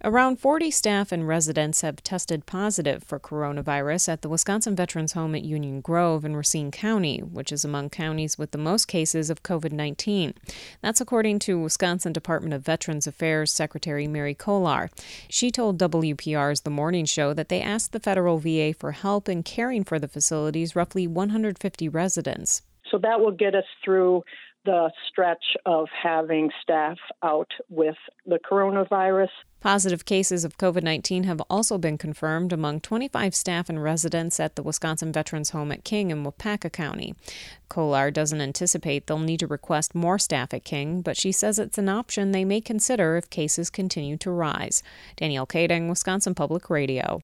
Around 40 staff and residents have tested positive for coronavirus at the Wisconsin Veterans Home at Union Grove in Racine County, which is among counties with the most cases of COVID-19. That's according to Wisconsin Department of Veterans Affairs Secretary Mary Kolar. She told WPR's The Morning Show that they asked the federal VA for help in caring for the facility's roughly 150 residents. So that will get us through the stretch of having staff out with the coronavirus. Positive cases of COVID-19 have also been confirmed among 25 staff and residents at the Wisconsin Veterans Home at King in Waupaca County. Kolar doesn't anticipate they'll need to request more staff at King, but she says it's an option they may consider if cases continue to rise. Danielle Kading, Wisconsin Public Radio.